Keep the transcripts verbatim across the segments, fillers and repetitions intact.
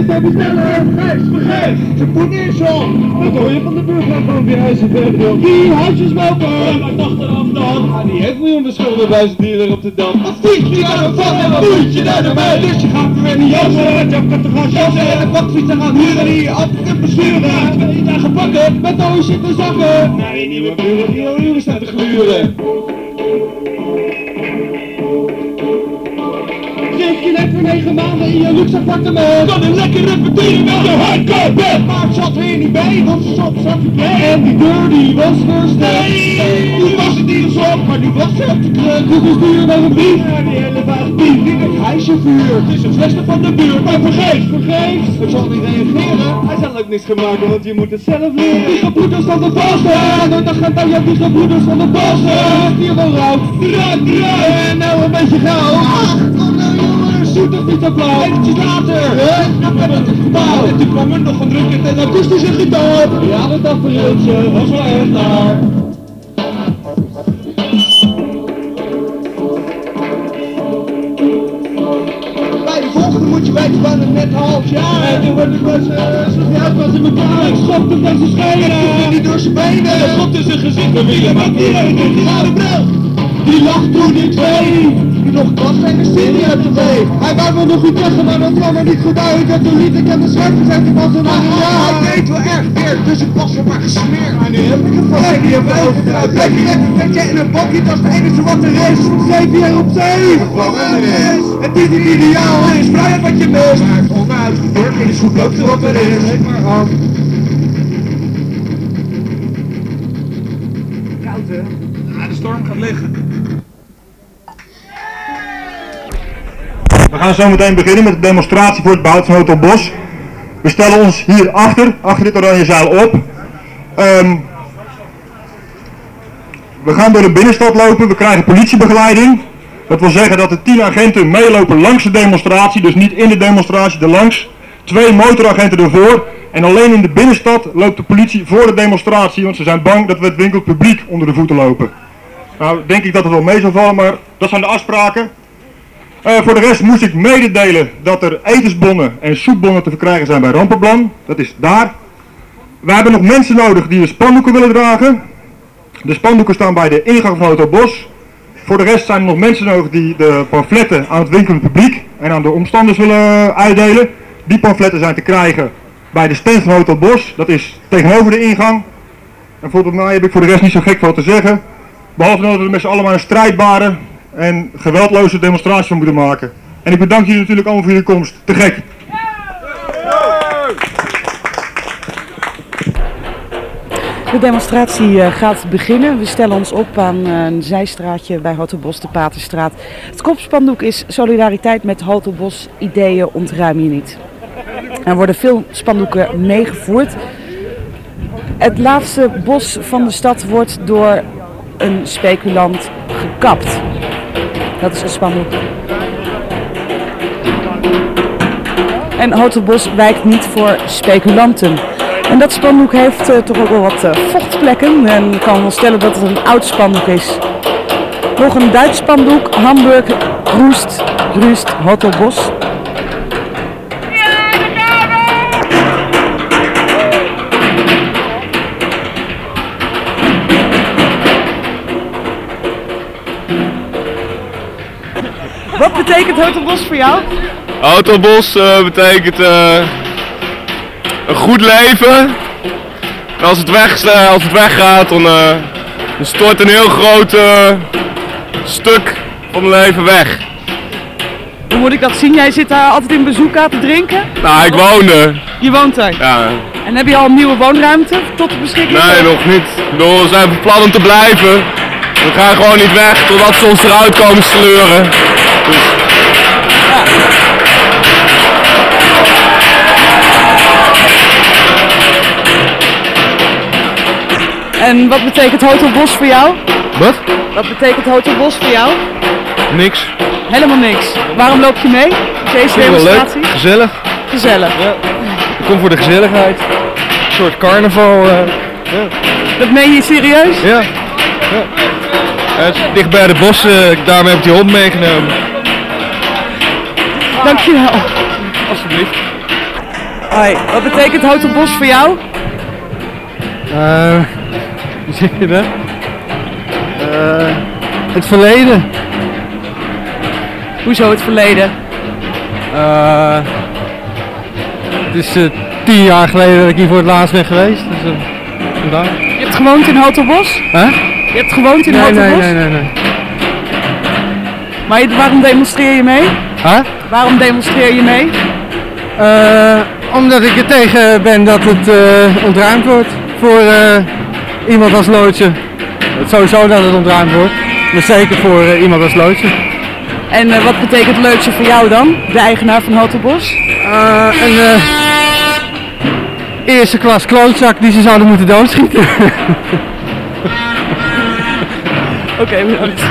te bestellen. Gijs, vergeet, ze moet niet zo. Wat hoor je van de buurman van wie hij zijn verder wil? Die huisjes welkom. Ja, maar achteraf dan. Ah, die heeft miljoen beschuldigd bij zijn dealer op de Dam. Wat fiets je naar de van en wat doet je naar de mij? Dus je gaat weer in de jassen. Je hebt te gaan jassen en de bakfiets gaan huren. Die altijd besturen. Terwijl je daar gepakken met doosjes in de zakken. Naar je nieuwe buren die al uren staan te gluren. Geef je net voor negen maanden in je luxe appartement. Dan een lekker repeteren met je hardcore bed. Maar het zat weer niet bij, want ze zat zat te plek. En die deur die was versteld. Nee, toen was het niet eens op, maar die was op de kruk. Dus we sturen nog een brief naar die hele baas brief. Die het huisje vuur. Het is het slechtste van de buurt, maar vergeet, vergeet. Ik zal niet reageren, hij zal ook niks gemaakt, want je moet het zelf leren. Die gebroeders van de bossen. En dan gaat bij jou die gebroeders van de bossen. Die wel rood, ruik, ruik. En nou een beetje gauw. Ach, kom nou jongens, zoet toch niet zo blauw. Eventjes later, hè? Dan ben ik het gebouw. En toen kwam er nog een druk en een akoestische gitaar. Ja, dat tafereeltje was wel echt daar. Bij de volgende moet je weten van het net half jaar. En toen wordt het best zo uit was in elkaar. Ik schopte van zijn schenen. En toen niet door zijn benen. En schopte in zijn gezicht. Maar wie je maakt die een die rare bril. Die lacht toen ik twee. Die nog klas en de serie uit de wee. Hij wou me nog goed zeggen, maar dat kwam er niet goed uit. En toen liet ik hem de schrijf gezegd, ik was er nog niet uit. Hij deed wel erg weer, dus ik was er maar gesmeerd. Maar nu heb ik het vast. Nee, die heb ik overtuigd. Blijf je lekker vetje in een bakje, dat is het enige wat er is. Zeven jaar op zeven. Gewoon er is. Het is niet ideaal, er is vrijheid wat je mist. Maar het onuitgevoerd, het is goed leukste wat er is. Geef maar af. Koud hè? Ja, de storm gaat liggen. We gaan zo meteen beginnen met de demonstratie voor het behoud van Hotel Bosch. We stellen ons hier achter, achter dit oranje zeil op. Um, we gaan door de binnenstad lopen, we krijgen politiebegeleiding. Dat wil zeggen dat er tien agenten meelopen langs de demonstratie, dus niet in de demonstratie, er langs. Twee motoragenten ervoor. En alleen in de binnenstad loopt de politie voor de demonstratie, want ze zijn bang dat we het winkelpubliek onder de voeten lopen. Nou, denk ik dat het wel mee zal vallen, maar dat zijn de afspraken. Uh, voor de rest moest ik mededelen dat er etensbonnen en soepbonnen te verkrijgen zijn bij Rampenplan. Dat is daar. We hebben nog mensen nodig die de spandoeken willen dragen. De spandoeken staan bij de ingang van Hotel Bosch. Voor de rest zijn er nog mensen nodig die de pamfletten aan het winkelend publiek en aan de omstanders willen uitdelen. Die pamfletten zijn te krijgen bij de stand van Hotel Bosch. Dat is tegenover de ingang. En volgens mij heb ik voor de rest niet zo gek veel te zeggen. Behalve dat we er met z'n allen maar een strijdbare en geweldloze demonstratie van moeten maken. En ik bedank jullie natuurlijk allemaal voor jullie komst. Te gek! De demonstratie gaat beginnen. We stellen ons op aan een zijstraatje bij Hotel Bosch, de Paterstraat. Het kopspandoek is solidariteit met Hotel Bosch, ideeën ontruim je niet. Er worden veel spandoeken meegevoerd. Het laatste bos van de stad wordt door een speculant gekapt. Dat is een spandoek. En Hotel Bosch wijkt niet voor speculanten. En dat spandoek heeft uh, toch ook wel wat uh, vochtplekken. En ik kan wel stellen dat het een oud spandoek is. Nog een Duits spandoek. Hamburg, Roest, Rust, Hotel Bosch. Wat betekent Hotel Bosch voor jou? Hotel Bosch uh, betekent uh, een goed leven. En als het, weg, uh, als het weggaat, dan, uh, dan stort een heel groot uh, stuk van mijn leven weg. Hoe moet ik dat zien? Jij zit daar altijd in bezoek aan te drinken? Nou, ik woon er. Je woont er? Ja. En heb je al een nieuwe woonruimte tot de beschikking? Nee, nog niet. Ik bedoel, we zijn van plan om te blijven. We gaan gewoon niet weg totdat ze ons eruit komen sleuren. Dus... Ja. En wat betekent Hotel Bosch voor jou? Wat? Wat betekent Hotel Bosch voor jou? Niks. Helemaal niks. Waarom loop je mee? Deze demonstratie? Leuk. Gezellig. Gezellig. Ja. Ik kom voor de gezelligheid. Een soort carnaval. Uh, ja. Dat meen je serieus? Ja. Ja. Het is dicht bij de bossen, daarom heb ik die hond meegenomen. Dankjewel. Alsjeblieft. Hoi, wat betekent Hotel Bosch voor jou? Uh, hoe zeg je dat? Uh, het verleden. Hoezo het verleden? Uh, het is uh, tien jaar geleden dat ik hier voor het laatst ben geweest. Dus, uh, vandaar. Je hebt gewoond in Hotel Bosch? Huh? Je hebt gewoond in nee, Hotel nee, Bosch? Nee, nee, nee. Maar je, waarom demonstreer je mee? Huh? Waarom demonstreer je mee? Uh, omdat ik er tegen ben dat het uh, ontruimd wordt voor uh, iemand als Loodje. Het sowieso dat het ontruimd wordt, maar zeker voor uh, iemand als Loodje. En uh, wat betekent Loodje voor jou dan, de eigenaar van Hotel Bosch? Uh, een uh, eerste klas klootzak die ze zouden moeten doodschieten. Oké, okay, bedankt.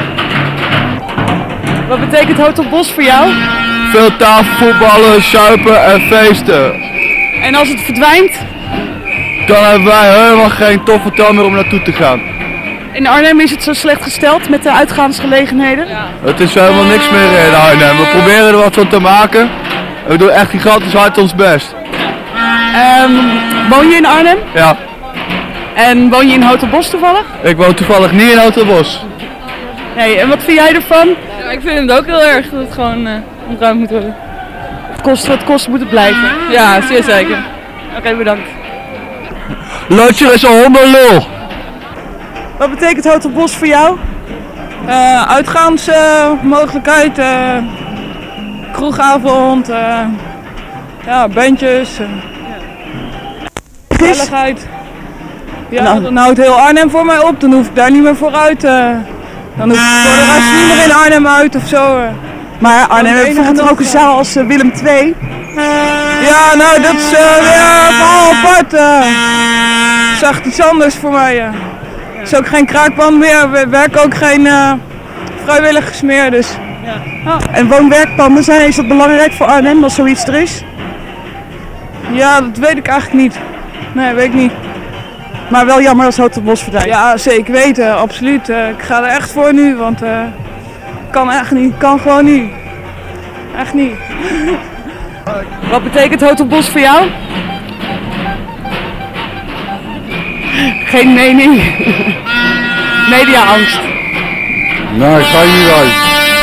Wat betekent Hotel Bosch voor jou? Veel tafelvoetballen, zuipen en feesten. En als het verdwijnt? Dan hebben wij helemaal geen tof hotel meer om naartoe te gaan. In Arnhem is het zo slecht gesteld met de uitgaansgelegenheden? Ja. Het is helemaal niks meer in Arnhem. We proberen er wat van te maken. We doen echt gigantisch hard ons best. Um, woon je in Arnhem? Ja. En woon je in Hotel Bosch toevallig? Ik woon toevallig niet in Hotel Bosch. Nee, en wat vind jij ervan? Ja, ik vind het ook heel erg dat het gewoon uh, ontruimd moet worden. Het kost wat kost moet het blijven? Ja, zeer zeker. Oké, okay, bedankt. Loodje is een hondenlul. Wat betekent Hotel Bosch voor jou? Uh, uitgaansmogelijkheid, uh, uh, kroegavond, uh, ja, bandjes, uh, gezelligheid. Ja, nou. Dan houdt heel Arnhem voor mij op, dan hoef ik daar niet meer vooruit. Uh, dan hoef ik voor de rest niet meer in Arnhem uit of zo. Uh. Maar Arnhem heeft bijvoorbeeld ook een zaal als uh, Willem twee. Ja, nou dat is uh, weer verhaal apart. Uh. Dat is echt iets anders voor mij. Uh. Er is ook geen kraakband meer, we werken ook geen uh, vrijwilligers meer. Dus. Ja. Oh. En woon-werkpanden zijn, is dat belangrijk voor Arnhem als zoiets er is? Ja, dat weet ik eigenlijk niet. Nee, weet ik niet. Maar wel jammer als Hotel Bosch verdwijnt. Ja, zeker weten, absoluut. Uh, ik ga er echt voor nu, want uh, kan echt niet, kan gewoon niet. Echt niet. Wat betekent Hotel Bosch voor jou? Geen mening. Media-angst. Nee, ik ga je niet uit.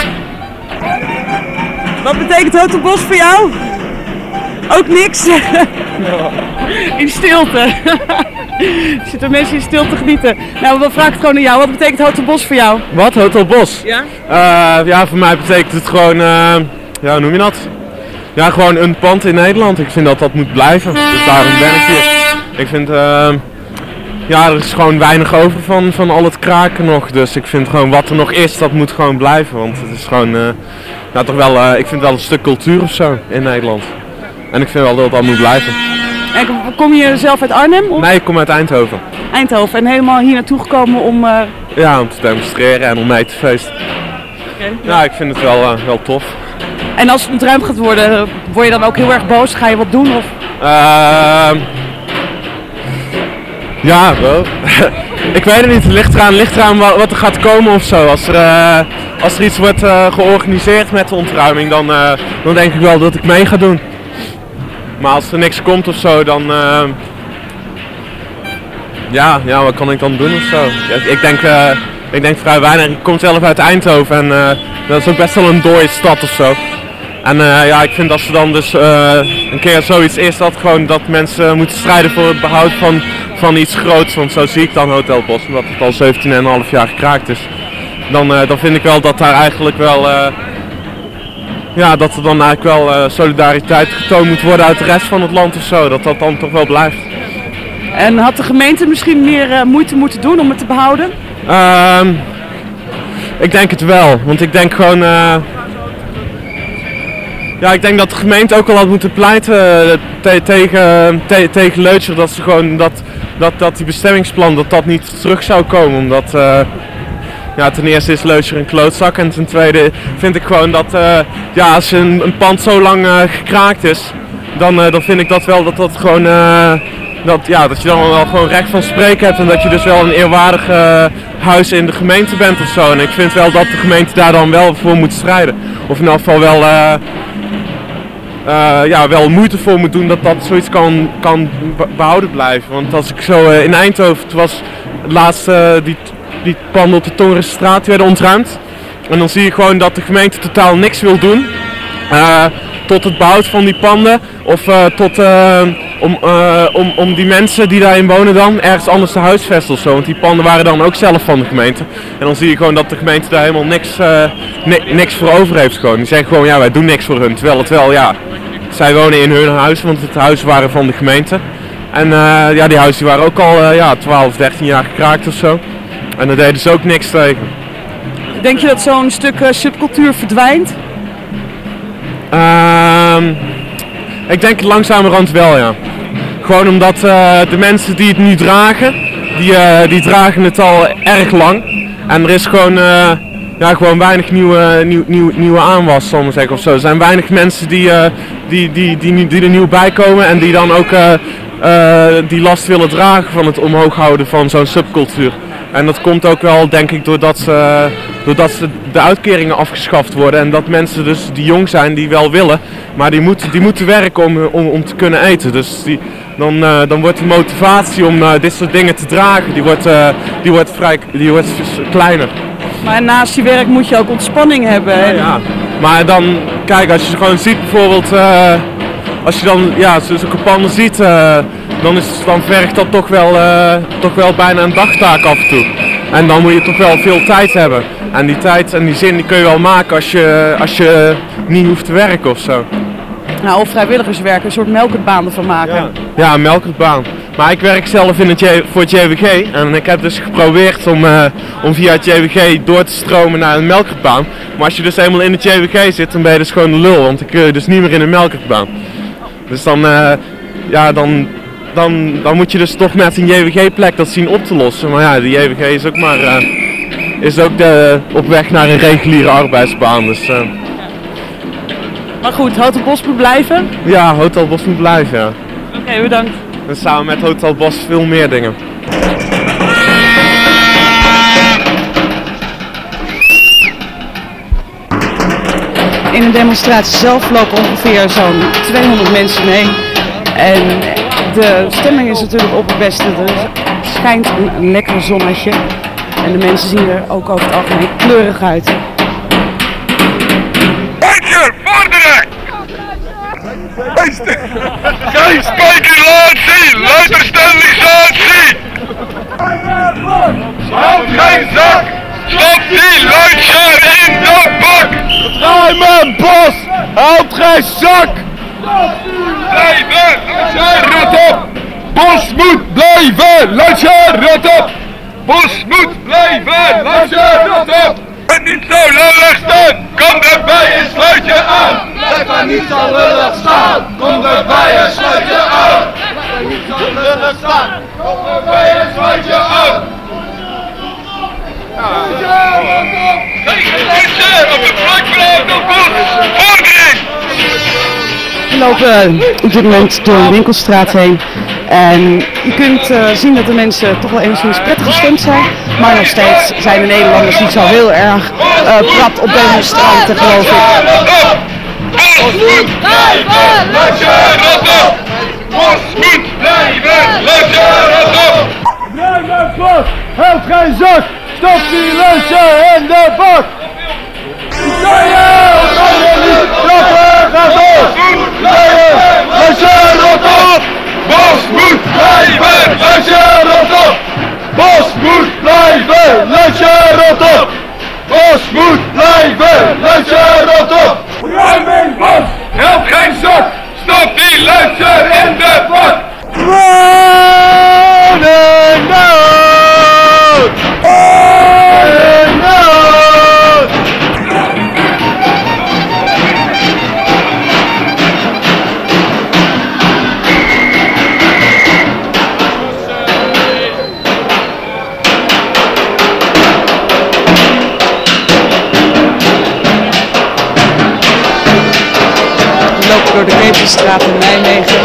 Wat betekent Hotel Bosch voor jou? Ook niks. In stilte. Er zitten mensen in stilte genieten. Nou, dan vraag ik het gewoon aan jou. Wat betekent Hotel Bosch voor jou? Wat? Hotel Bosch? Ja? Uh, ja, voor mij betekent het gewoon, uh, ja, hoe noem je dat? Ja, gewoon een pand in Nederland. Ik vind dat dat moet blijven. Dus daarom ben ik hier. Ik vind, uh, ja, er is gewoon weinig over van, van al het kraken nog. Dus ik vind gewoon wat er nog is, dat moet gewoon blijven. Want het is gewoon, uh, ja, toch wel, uh, ik vind wel een stuk cultuur of zo in Nederland. En ik vind wel dat dat moet blijven. En kom je zelf uit Arnhem? Of? Nee, ik kom uit Eindhoven. Eindhoven. En helemaal hier naartoe gekomen om... Uh... Ja, om te demonstreren en om mee te feesten. Okay. Ja, ik vind het wel, uh, wel tof. En als het ontruimd gaat worden, word je dan ook heel erg boos? Ga je wat doen? Of? Uh, ja, wel. Ik weet het niet. Het ligt eraan, ligt eraan wat er gaat komen of zo. Als er, uh, als er iets wordt uh, georganiseerd met de ontruiming, dan, uh, dan denk ik wel dat ik mee ga doen. Maar als er niks komt of zo, dan... Uh, ja, ja, wat kan ik dan doen of zo? Ja, ik, denk, uh, ik denk vrij weinig. Ik kom zelf uit Eindhoven en uh, dat is ook best wel een dode stad of zo. En uh, ja, ik vind dat er dan dus uh, een keer zoiets is dat gewoon dat mensen moeten strijden voor het behoud van, van iets groots. Want zo zie ik dan Hotel Bosch, omdat het al zeventien komma vijf jaar gekraakt is. Dan, uh, dan vind ik wel dat daar eigenlijk wel... Uh, Ja, dat er dan eigenlijk wel uh, solidariteit getoond moet worden uit de rest van het land of zo. Dat dat dan toch wel blijft. En had de gemeente misschien meer uh, moeite moeten doen om het te behouden? Uh, ik denk het wel. Want ik denk gewoon... Uh, ja, ik denk dat de gemeente ook al had moeten pleiten uh, te tegen, te tegen Leutscher. Dat ze gewoon dat, dat, dat die bestemmingsplan dat dat niet terug zou komen. Omdat... Uh, Ja, ten eerste is Leutscher een klootzak en ten tweede vind ik gewoon dat uh, ja, als een, een pand zo lang uh, gekraakt is, dan, uh, dan vind ik dat wel dat dat gewoon uh, dat, ja, dat je dan wel gewoon recht van spreken hebt en dat je dus wel een eerwaardig uh, huis in de gemeente bent of zo. En ik vind wel dat de gemeente daar dan wel voor moet strijden. Of in elk geval wel uh, uh, ja, wel moeite voor moet doen dat dat zoiets kan, kan behouden blijven. Want als ik zo uh, in Eindhoven, het was het laatste uh, die, die panden op de Torenstraat werden ontruimd. En dan zie je gewoon dat de gemeente totaal niks wil doen. Uh, tot het behoud van die panden of uh, tot, uh, om, uh, om, om die mensen die daarin wonen dan ergens anders te huisvesten of zo. Want die panden waren dan ook zelf van de gemeente. En dan zie je gewoon dat de gemeente daar helemaal niks, uh, ni niks voor over heeft gewoon. Die zeggen gewoon ja, wij doen niks voor hun. Terwijl het wel, ja, zij wonen in hun huis, want het huizen waren van de gemeente. En uh, ja, die huizen die waren ook al uh, ja, twaalf, dertien jaar gekraakt of zo. En daar deden ze ook niks tegen. Denk je dat zo'n stuk uh, subcultuur verdwijnt? Uh, ik denk langzamerhand wel, ja. Gewoon omdat uh, de mensen die het nu dragen, die, uh, die dragen het al erg lang. En er is gewoon, uh, ja, gewoon weinig nieuwe, nieuw, nieuw, nieuwe aanwas, zal ik maar zeggen, of zo. Er zijn weinig mensen die, uh, die, die, die, die er nieuw bij komen en die dan ook uh, uh, die last willen dragen van het omhoog houden van zo'n subcultuur. En dat komt ook wel, denk ik, doordat, ze, doordat ze de uitkeringen afgeschaft worden. En dat mensen dus die jong zijn, die wel willen, maar die moeten, die moeten werken om, om, om te kunnen eten. Dus die, dan, uh, dan wordt de motivatie om uh, dit soort dingen te dragen, die wordt, uh, die wordt, vrij, die wordt kleiner. Maar naast je werk moet je ook ontspanning hebben. Ja, ja. Maar dan, kijk, als je gewoon ziet bijvoorbeeld, uh, als je dan ja, zulke panden ziet, uh, dan, is, dan vergt dat toch wel, uh, toch wel bijna een dagtaak af en toe. En dan moet je toch wel veel tijd hebben. En die tijd en die zin die kun je wel maken als je, als je niet hoeft te werken of zo. Nou, of vrijwilligerswerk, een soort melkertbaan ervan maken. Ja, ja, een melkertbaan. Maar ik werk zelf in het J, voor het J W G en ik heb dus geprobeerd om, uh, om via het J W G door te stromen naar een melkertbaan. Maar als je dus eenmaal in het J W G zit, dan ben je dus gewoon de lul, want dan kun je dus niet meer in een melkertbaan. Dus dan, uh, ja, dan, dan, dan moet je dus toch met een J W G-plek dat zien op te lossen. Maar ja, de J W G is ook maar uh, is ook de, op weg naar een reguliere arbeidsbaan. Dus, uh... Maar goed, Hotel Bos moet blijven? Ja, Hotel Bos moet blijven, ja. Oké, okay, bedankt. En samen met Hotel Bos veel meer dingen. In de demonstratie zelf lopen ongeveer zo'n tweehonderd mensen mee. En de stemming is natuurlijk op het beste. Er schijnt een lekker zonnetje. En de mensen zien er ook over het algemeen kleurig uit. Luister, vorderen! Geen speculatie, luisterstandingsatie! Houd geen zak! Stop die luidser in de bak! Ruimen bos! Houd geen zak! Blijven! Luidser, rot op! Bos moet blijven! Luidser, rot op! Bos moet blijven! Luidser, rot op! En niet zo lullig staan! Kom erbij en sluit je aan! Blijf maar niet zo lullig staan! Kom erbij en sluit je aan! Blijf maar niet zo lullig staan! Kom erbij en sluit je aan! Tegen luister op de plek van de bos! Vordering! We lopen op dit moment door de winkelstraat heen. En je kunt uh, zien dat de mensen toch wel enigszins prettig gestemd zijn. Maar nog steeds zijn de Nederlanders niet zo heel erg uh, prat op demonstranten, geloof ik. Bos moet blijven, laat je rot op! Bos moet blijven, laat je rot op! Ruim het bos, houd geen zak! Stop die luidser in de bak! Leien, niet trappen, ga door! Leien, luidser, rot op! Bos moet blijven, luidser, rot op! Bos moet blijven, luidser, rot op! Bos moet blijven, luidser, rot op! Ruim het bos, help geen zak! Stop die luidser in de bak! Running down! Running down! We lopen door de Ketelstraat in Nijmegen.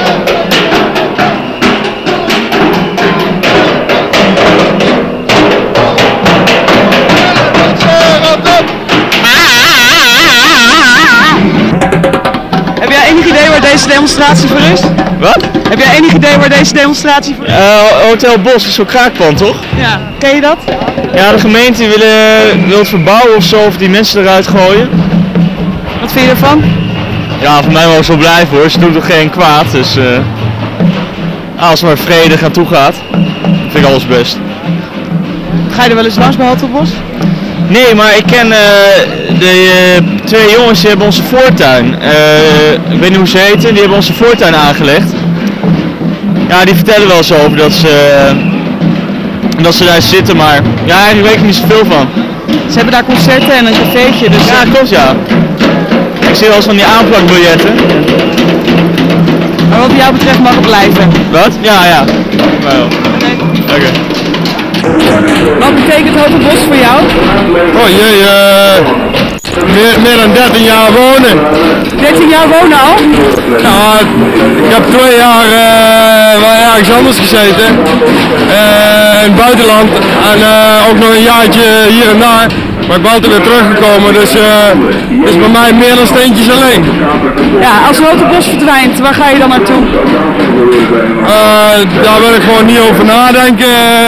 Heb jij enig idee waar demonstratie voor is? Wat? Heb jij enig idee waar deze demonstratie voor is? Uh, Hotel Bos is zo'n kraakpand, toch? Ja. Ken je dat? Ja, de gemeente wil, uh, wil het verbouwen of zo, of die mensen eruit gooien. Wat vind je ervan? Ja, voor mij mogen ze wel blijven hoor, ze doen toch geen kwaad, dus uh, als er maar vredig aan toe gaat, vind ik alles best. Ga je er wel eens langs bij Hotel Bos? Nee, maar ik ken uh, de uh, twee jongens die hebben onze voortuin, uh, ik weet niet hoe ze heten, die hebben onze voortuin aangelegd. Ja, die vertellen wel eens over dat ze, uh, dat ze daar zitten, maar ja, eigenlijk weet ik er niet zoveel van. Ze hebben daar concerten en een cafeetje, dus... Ja, klopt ja. Ik zie wel eens van die aanplakbiljetten. Maar wat jou betreft mag het blijven. Wat? Ja, ja. Wel. Oké. Okay. Wat betekent Hotel Bos voor jou? Oh jee, uh, meer, meer dan dertien jaar wonen. dertien jaar wonen al? Ja, ik heb twee jaar uh, wel ergens anders gezeten. Uh, in het buitenland en uh, ook nog een jaartje hier en daar. Maar ik ben altijd weer teruggekomen, dus het uh, is bij mij meer dan steentjes alleen. Ja, als Hotel Bos verdwijnt, waar ga je dan naartoe? Uh, daar wil ik gewoon niet over nadenken.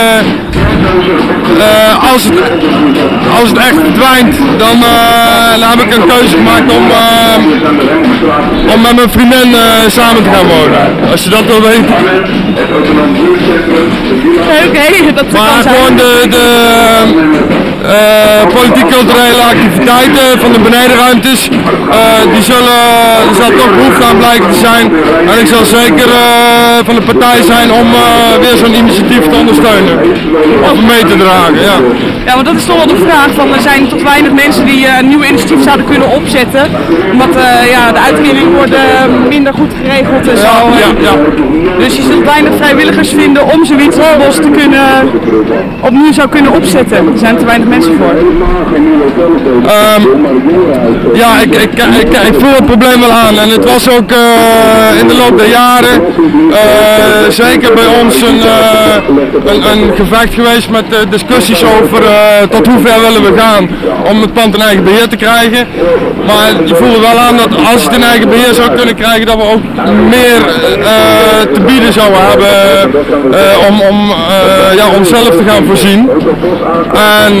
Uh, als, het, als het echt verdwijnt, dan, uh, dan heb ik een keuze gemaakt om, uh, om met mijn vriendin uh, samen te gaan wonen. Als je dat wil weten. Oké, okay, dat maar kan gewoon de, de uh, politiek-culturele activiteiten van de benedenruimtes, uh, die zullen, er zal toch behoefte aan blijken te zijn. En ik zal zeker uh, van de partij zijn om uh, weer zo'n initiatief te ondersteunen. Of mee te dragen, ja. Ja, want dat is toch wel de vraag, van er zijn tot weinig mensen die uh, een nieuw initiatief zouden kunnen opzetten. Omdat uh, ja, de uitkeringen worden minder goed geregeld en zo. Ja, ja, ja. Dus je zult weinig vrijwilligers vinden om zoiets los te kunnen, opnieuw zou kunnen opzetten. Er zijn te weinig mensen voor. Um, ja, ik, ik, ik, ik voel het probleem wel aan en het was ook uh, in de loop der jaren uh, zeker bij ons een, uh, een, een gevecht geweest met uh, discussies over uh, tot hoe ver willen we gaan om het pand in eigen beheer te krijgen. Maar je voelde wel aan dat als je het in eigen beheer zou kunnen krijgen, dat we ook meer uh, te bieden zouden hebben uh, om, om uh, ja, onszelf te gaan voorzien. En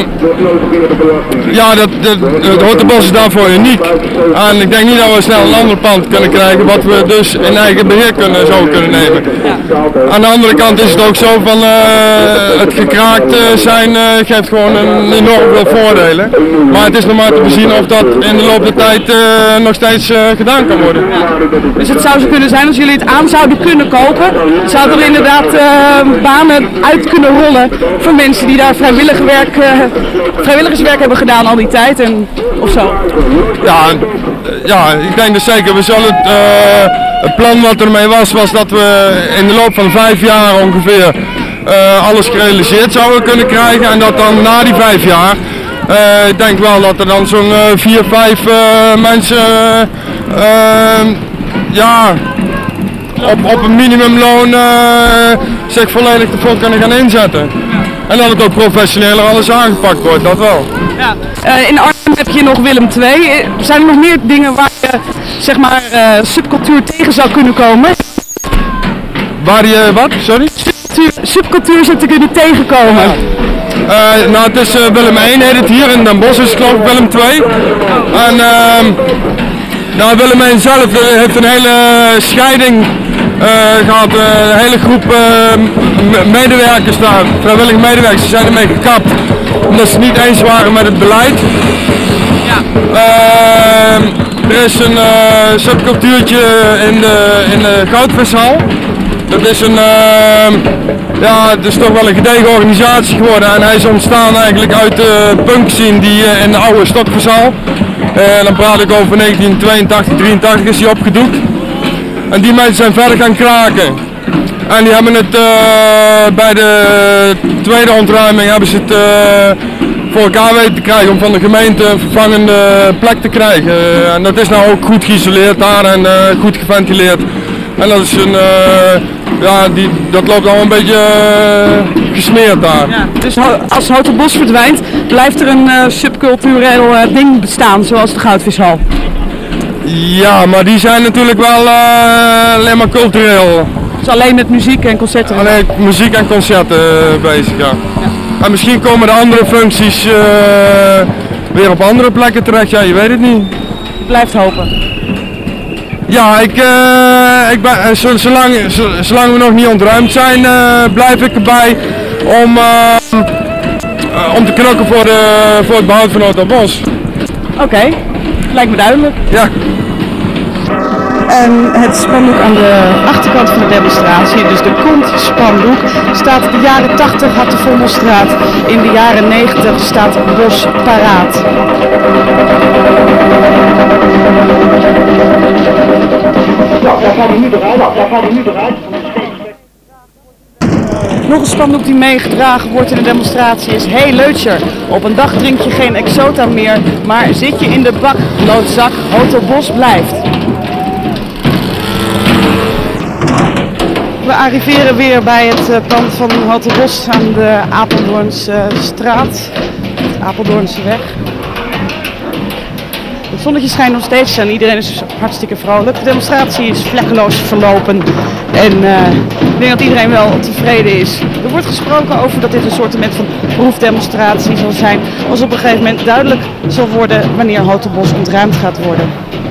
ja, dat, dat, het Hotel Bos is daarvoor uniek. En ik denk niet dat we snel een ander pand kunnen krijgen wat we dus in eigen beheer kunnen, zouden kunnen nemen. Aan de andere kant is het ook zo van uh, het gekraakt uh, zijn uh, geeft gewoon een enorm veel voordelen. Maar het is nog maar te bezien of dat in de loop der tijd uh, nog steeds uh, gedaan kan worden. Dus het zou zo kunnen zijn als jullie het aan zouden kunnen kopen, zouden er inderdaad uh, banen uit kunnen rollen voor mensen die daar vrijwillig werk, uh, vrijwilligerswerk hebben gedaan al die tijd en of zo. Ja, ja, ik denk dus zeker. We zullen het, uh, het plan wat ermee was, was dat we in de loop van vijf jaar ongeveer uh, alles gerealiseerd zouden kunnen krijgen en dat dan na die vijf jaar, uh, ik denk wel dat er dan zo'n uh, vier, vijf uh, mensen uh, uh, ja, op, op een minimumloon uh, zich volledig ervoor kunnen gaan inzetten. En dat het ook professioneler alles aangepakt wordt, dat wel. Ja. Uh, in Arnhem heb je nog Willem twee. Zijn er nog meer dingen waar je zeg maar uh, subcultuur tegen zou kunnen komen? Waar je wat? Sorry? Subcultuur, subcultuur zou te kunnen tegenkomen. Ja. Uh, nou, het is uh, Willem één heet het hier, in Den Bosch is het geloof ik Willem twee. En uh, nou, Willem één zelf uh, heeft een hele scheiding uh, gehad, uh, een hele groep uh, medewerkers daar, vrijwillige medewerkers, die zijn ermee gekapt. Omdat ze niet eens waren met het beleid. Ja. Uh, er is een uh, subcultuurtje in de, in de Goudvishal. Dat is een, uh, ja, het is toch wel een gedegen organisatie geworden en hij is ontstaan eigenlijk uit de punkscene die uh, in de oude Stokvishal. Uh, dan praat ik over negentien tweeëntachtig, drieëntachtig is die opgedoekt. En die mensen zijn verder gaan kraken. En die hebben het uh, bij de tweede ontruiming hebben ze het uh, voor elkaar weten te krijgen om van de gemeente een vervangende plek te krijgen. Uh, en dat is nou ook goed geïsoleerd daar en uh, goed geventileerd. En dat is een, uh, ja, die, dat loopt al een beetje uh, gesmeerd daar. Ja, dus als Hotel Bos verdwijnt, blijft er een uh, subcultureel uh, ding bestaan, zoals de Goudvishal? Ja, maar die zijn natuurlijk wel uh, alleen maar cultureel. Dus alleen met muziek en concerten? Alleen muziek en concerten uh, bezig, ja. ja. En misschien komen de andere functies uh, weer op andere plekken terecht, ja, je weet het niet. Je blijft hopen. Ja, ik, uh, ik ben, zolang, zolang we nog niet ontruimd zijn, uh, blijf ik erbij om, uh, uh, om te knokken voor, de, voor het behoud van Hotelbos. Oké, okay. Lijkt me duidelijk. Ja. En het spandoek aan de achterkant van de demonstratie, dus de Komt-spandoek, staat de jaren tachtig had de Vondelstraat, in de jaren negentig staat Bos paraat. Ja, daar gaan we nu eruit, daar gaan we nu eruit. Nog een spandoek die meegedragen wordt in de demonstratie is: hey Leutscher, op een dag drink je geen Exota meer, maar zit je in de bak, loodzak, Hotelbos blijft. We arriveren weer bij het pand van Hotelbos aan de Apeldoornse straat, de Apeldoornse weg. Het zonnetje schijnt nog steeds en iedereen is hartstikke vrolijk. De demonstratie is vlekkeloos verlopen en uh, ik denk dat iedereen wel tevreden is. Er wordt gesproken over dat dit een soort van proefdemonstratie zal zijn, als op een gegeven moment duidelijk zal worden wanneer Hotelbos ontruimd gaat worden.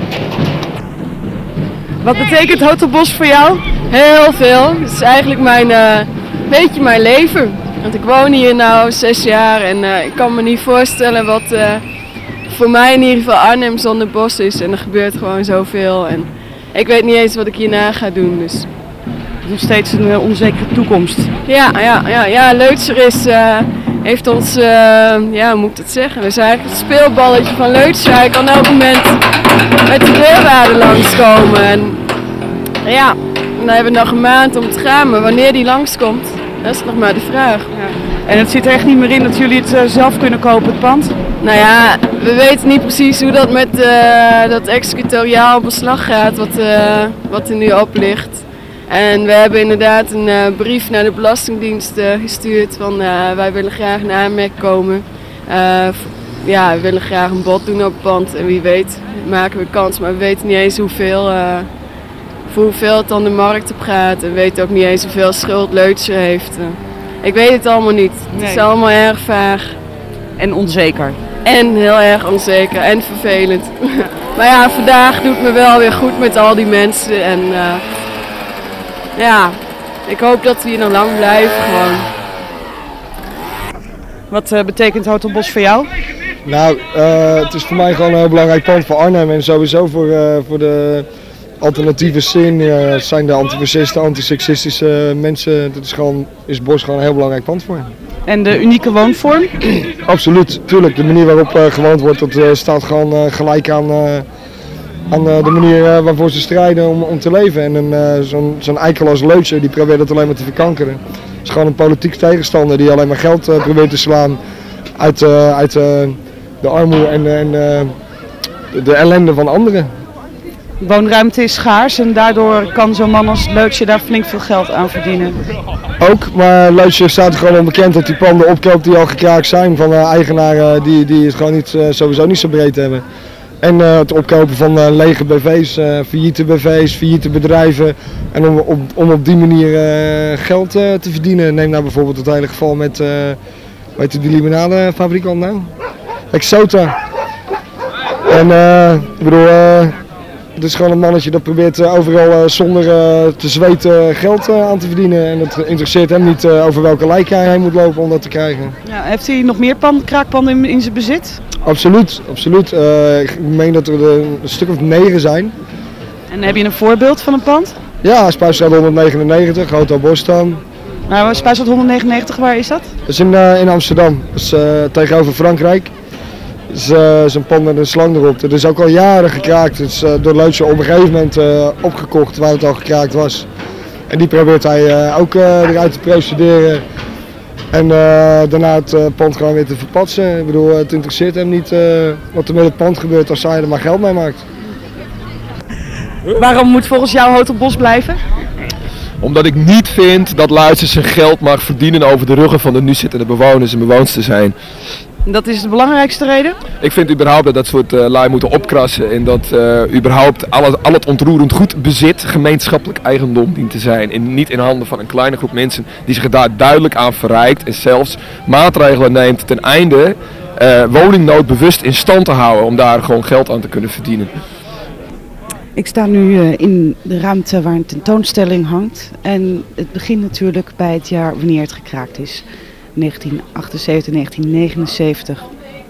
Wat betekent Hotelbos voor jou? Heel veel. Het is eigenlijk mijn, uh, beetje mijn leven. Want ik woon hier nu zes jaar en uh, ik kan me niet voorstellen wat uh, voor mij in ieder geval Arnhem zonder bos is. En er gebeurt gewoon zoveel. En ik weet niet eens wat ik hierna ga doen. Dus. Het is nog steeds een uh, onzekere toekomst. Ja, ja, ja, ja Leutscher is, uh, heeft ons, uh, ja hoe moet ik dat zeggen? We zijn eigenlijk het speelballetje van Leutscher. Hij kan elk moment met de deurwaarden langskomen. En ja. En dan hebben we nog een maand om te gaan, maar wanneer die langskomt, dat is nog maar de vraag. Ja. En het zit er echt niet meer in dat jullie het uh, zelf kunnen kopen, het pand? Nou ja, we weten niet precies hoe dat met uh, dat executoriaal beslag gaat, wat, uh, wat er nu op ligt. En we hebben inderdaad een uh, brief naar de Belastingdienst uh, gestuurd van uh, wij willen graag in aanmerking komen. Uh, ja, we willen graag een bod doen op het pand en wie weet maken we kans, maar we weten niet eens hoeveel... Uh, voor hoeveel het dan de markt op gaat en weet ook niet eens hoeveel schuld Leutscher heeft. Ik weet het allemaal niet. Het nee. is allemaal erg vaag. En onzeker. En heel erg onzeker en vervelend. Maar ja, vandaag doet me wel weer goed met al die mensen en uh, ja, ik hoop dat we hier nog lang blijven gewoon. Wat uh, betekent Hotelbos voor jou? Nou, uh, het is voor mij gewoon een heel belangrijk pand voor Arnhem en sowieso voor, uh, voor de alternatieve scene. Uh, zijn de antifascisten, antiseksistische mensen. Dat is, gewoon, is Bos gewoon een heel belangrijk pand voor. En de unieke woonvorm? Absoluut, tuurlijk. De manier waarop uh, gewoond wordt, dat uh, staat gewoon uh, gelijk aan, uh, aan uh, de manier uh, waarvoor ze strijden om, om te leven. En uh, zo'n zo'n eikel als Leutscher, die probeert dat alleen maar te verkankeren. Het is gewoon een politiek tegenstander die alleen maar geld uh, probeert te slaan uit, uh, uit uh, de armoede en, en uh, de, de ellende van anderen. Woonruimte is schaars en daardoor kan zo'n man als Leutscher daar flink veel geld aan verdienen. Ook, maar Leutscher staat er gewoon onbekend dat die panden opkoopt die al gekraakt zijn van uh, eigenaren die, die het gewoon niet, uh, sowieso niet zo breed hebben. En uh, het opkopen van uh, lege B V's, uh, failliete B V's, failliete bedrijven. En om op, om op die manier uh, geld uh, te verdienen. Neem nou bijvoorbeeld het hele geval met, uh, weet je die limonadefabrikant nou? Exota. En uh, ik bedoel... Uh, Het is gewoon een mannetje dat probeert uh, overal uh, zonder uh, te zweten geld uh, aan te verdienen. En het interesseert hem niet uh, over welke lijk hij heen moet lopen om dat te krijgen. Ja, heeft hij nog meer pand, kraakpanden in, in zijn bezit? Absoluut, absoluut. Uh, ik meen dat er een, een stuk of negen zijn. En heb je een voorbeeld van een pand? Ja, Spuistraat honderdnegenennegentig, Hotelbos dan. Nou, Spuistraat honderdnegenennegentig, waar is dat? Dat is in, uh, in Amsterdam, dat is uh, tegenover Frankrijk. Het is uh, zo'n pand met een slang erop. Het is ook al jaren gekraakt. Het is uh, door Leutscher op een gegeven moment uh, opgekocht waar het al gekraakt was. En die probeert hij uh, ook uh, eruit te procederen. En uh, daarna het uh, pand gewoon weer te verpatsen. Ik bedoel, het interesseert hem niet uh, wat er met het pand gebeurt als hij er maar geld mee maakt. Waarom moet volgens jou Hotelbos blijven? Omdat ik niet vind dat Leutscher zijn geld mag verdienen over de ruggen van de nu zittende bewoners en bewoonsters zijn. Dat is de belangrijkste reden? Ik vind überhaupt dat dat soort uh, lui moeten opkrassen en dat uh, überhaupt al het, al het ontroerend goed bezit gemeenschappelijk eigendom dient te zijn. En niet in handen van een kleine groep mensen die zich daar duidelijk aan verrijkt en zelfs maatregelen neemt ten einde uh, woningnood bewust in stand te houden om daar gewoon geld aan te kunnen verdienen. Ik sta nu uh, in de ruimte waar een tentoonstelling hangt en het begint natuurlijk bij het jaar wanneer het gekraakt is. negentien achtenzeventig, negentien negenenzeventig.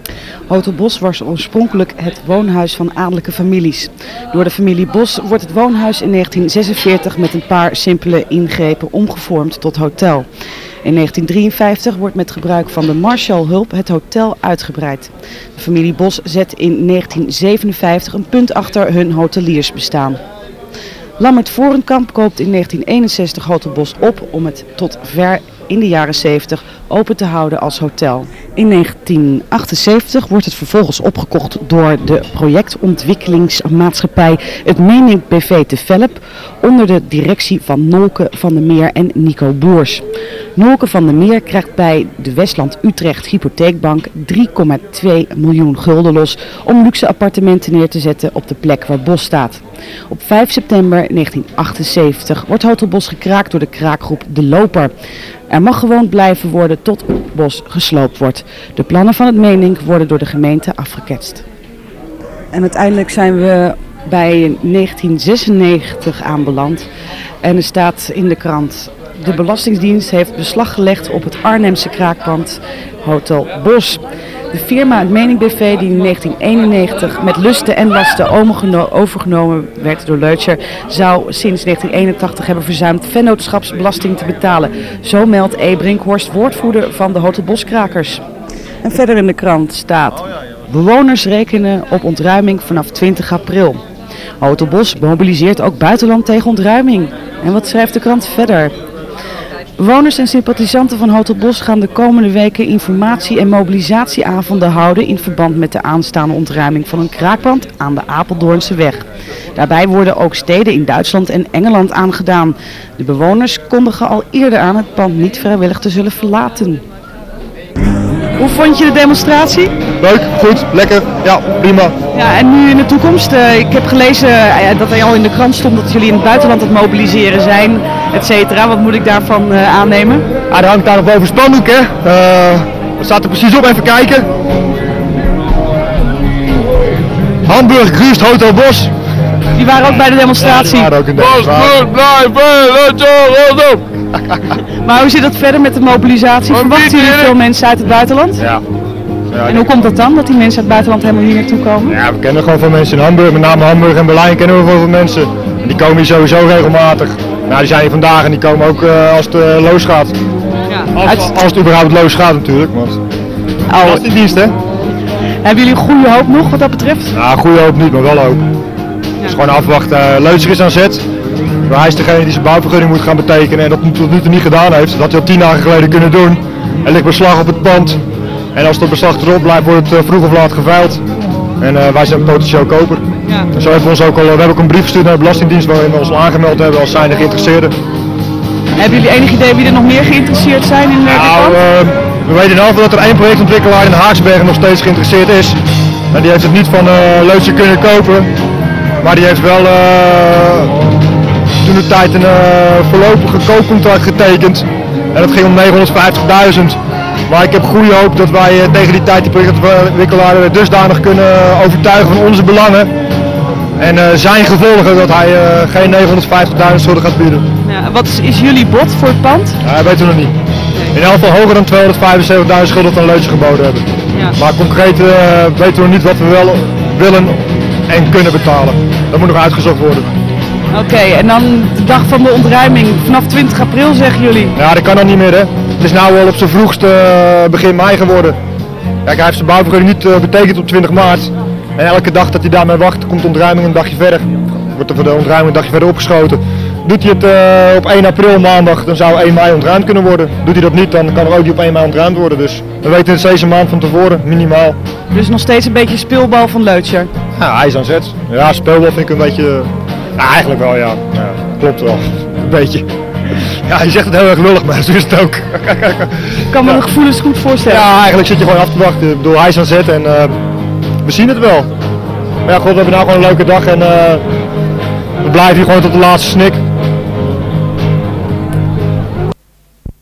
Hotel Bosch was oorspronkelijk het woonhuis van adellijke families. Door de familie Bosch wordt het woonhuis in negentien zesenveertig met een paar simpele ingrepen omgevormd tot hotel. In negentien drieënvijftig wordt met gebruik van de Marshallhulp het hotel uitgebreid. De familie Bosch zet in negentien zevenenvijftig een punt achter hun hoteliersbestaan. Lammert Vorenkamp koopt in negentien eenenzestig Hotel Bosch op om het tot ver in de jaren zeventig open te houden als hotel. In negentien achtenzeventig wordt het vervolgens opgekocht door de projectontwikkelingsmaatschappij het Meening B V te Velp onder de directie van Nolke van der Meer en Nico Boers. Nolke van der Meer krijgt bij de Westland Utrecht Hypotheekbank drie komma twee miljoen gulden los om luxe appartementen neer te zetten op de plek waar Bosch staat. Op vijf september negentien achtenzeventig wordt Hotel Bosch gekraakt door de kraakgroep De Loper. Er mag gewoond blijven worden tot Bosch gesloopt wordt. De plannen van het Meening worden door de gemeente afgeketst. En uiteindelijk zijn we bij negentien zesennegentig aanbeland. En er staat in de krant: de Belastingdienst heeft beslag gelegd op het Arnhemse kraakpand Hotel Bosch. De firma het Meening B V, die in negentien eenennegentig met lusten en lasten overgenomen werd door Leutscher, zou sinds negentien eenentachtig hebben verzuimd vennootschapsbelasting te betalen. Zo meldt E. Brinkhorst, woordvoerder van de Hotel Bosch-krakers. En verder in de krant staat: bewoners rekenen op ontruiming vanaf twintig april. Hotel Bosch mobiliseert ook buitenland tegen ontruiming. En wat schrijft de krant verder? Bewoners en sympathisanten van Hotel Bosch gaan de komende weken informatie- en mobilisatieavonden houden in verband met de aanstaande ontruiming van een kraakpand aan de Apeldoornse weg. Daarbij worden ook steden in Duitsland en Engeland aangedaan. De bewoners kondigen al eerder aan het pand niet vrijwillig te zullen verlaten. Hoe vond je de demonstratie? Leuk, goed, lekker, ja, prima. Ja, en nu in de toekomst, uh, ik heb gelezen uh, dat er al in de krant stond dat jullie in het buitenland aan het mobiliseren zijn, et cetera. Wat moet ik daarvan uh, aannemen? Ja, er hangt daar nog boven spandoek, hè. Uh, wat staat er precies op? Even kijken. Hamburg, Grüßt, Hotel Bosch. Die waren ook bij de demonstratie. Ja, die waren ook in de demonstratie. Maar hoe zit dat verder met de mobilisatie? Verwachten jullie veel mensen uit het buitenland? Ja. Ja, en hoe komt dat dan, dat die mensen uit het buitenland helemaal hier naartoe komen? Ja, we kennen gewoon veel mensen in Hamburg, met name Hamburg en Berlijn kennen we veel mensen. En die komen hier sowieso regelmatig. Nou, die zijn hier vandaag en die komen ook uh, als het uh, los gaat. Ja. Als, als, als het überhaupt los gaat natuurlijk, want oh. dat is die dienst, hè. Hebben jullie goede hoop nog wat dat betreft? Nou, goede hoop niet, maar wel hoop. Het ja. is gewoon afwachten. Uh, Leutscher is aan zet. Maar hij is degene die zijn bouwvergunning moet gaan betekenen en dat tot nu toe niet gedaan heeft. Dat had hij al tien dagen geleden kunnen doen. Er ligt beslag op het pand. En als dat beslag erop blijft, wordt het uh, vroeg of laat geveild. En uh, wij zijn potentieel koper. Ja. En zo hebben we ons ook al, we hebben ook een brief gestuurd naar de Belastingdienst waarin we ons al aangemeld hebben als zijnde geïnteresseerden. Hebben jullie enig idee wie er nog meer geïnteresseerd zijn in uh, dit nou, pand? Uh, we weten in ieder geval dat er één projectontwikkelaar in Haaksbergen nog steeds geïnteresseerd is. En die heeft het niet van uh, Leutscher kunnen kopen. Maar die heeft wel uh, toen de tijd een uh, voorlopige koopcontract getekend. En dat ging om negenhonderdvijftigduizend. Maar ik heb goede hoop dat wij uh, tegen die tijd die projectontwikkelaar dusdanig kunnen overtuigen van onze belangen. En uh, zijn gevolgen dat hij uh, geen negenhonderdvijftigduizend schulden gaat bieden. Ja, wat is, is jullie bod voor het pand? Ja, dat weten we nog niet. In elk geval hoger dan tweehonderdvijfenzeventigduizend schulden van Leutscher geboden hebben. Ja. Maar concreet uh, weten we nog niet wat we wel willen en kunnen betalen. Dat moet nog uitgezocht worden. Oké, okay, en dan de dag van de ontruiming, vanaf twintig april zeggen jullie? Ja, dat kan dan niet meer, hè. Het is nu al op zijn vroegste uh, begin mei geworden. Kijk, hij heeft zijn bouwvergunning niet uh, betekend op twintig maart. En elke dag dat hij daarmee wacht, komt de ontruiming een dagje verder. Wordt er voor de ontruiming een dagje verder opgeschoten. Doet hij het uh, op één april maandag, dan zou één mei ontruimd kunnen worden. Doet hij dat niet, dan kan er ook niet op één mei ontruimd worden. Dus we weten het steeds een maand van tevoren, minimaal. Dus nog steeds een beetje speelbal van Leutscher? Ja, hij is aan zet. Ja, speelbal vind ik een beetje... Ja, eigenlijk wel, ja. Ja, klopt wel. Een beetje. Ja, je zegt het heel erg lullig, maar zo is het ook. Ik kan me de gevoelens goed voorstellen. Ja, eigenlijk zit je gewoon af te wachten. Ik bedoel, hij is aan zet en uh, we zien het wel. Maar ja, god, we hebben nou gewoon een leuke dag en uh, we blijven hier gewoon tot de laatste snik.